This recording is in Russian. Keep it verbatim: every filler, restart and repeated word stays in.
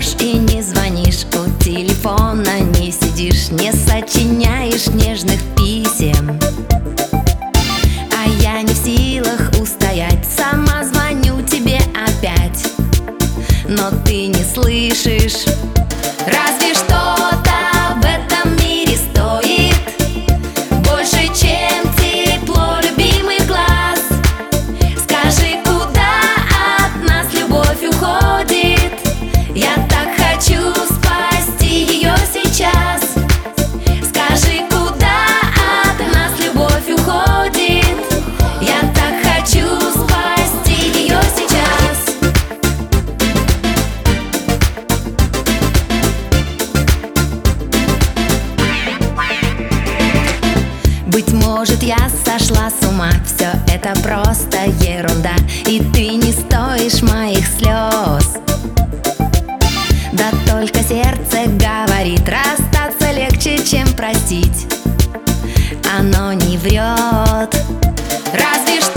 ждешь и не звонишь, у телефона не сидишь, не сочиняешь нежных писем. А я не в силах устоять, сама звоню тебе опять, но ты не слышишь. Разве что-то в этом мире стоит больше, чем тепло любимых глаз. Скажи, куда от нас любовь уходит? Я так хочу спасти ее сейчас. Скажи, куда от нас любовь уходит? Я так хочу спасти ее сейчас. Быть может, я сошла с ума, все это просто ерунда, и ты не стоишь моих слез. Да только сердце говорит, расстаться легче, чем простить. Оно не врет. Разве что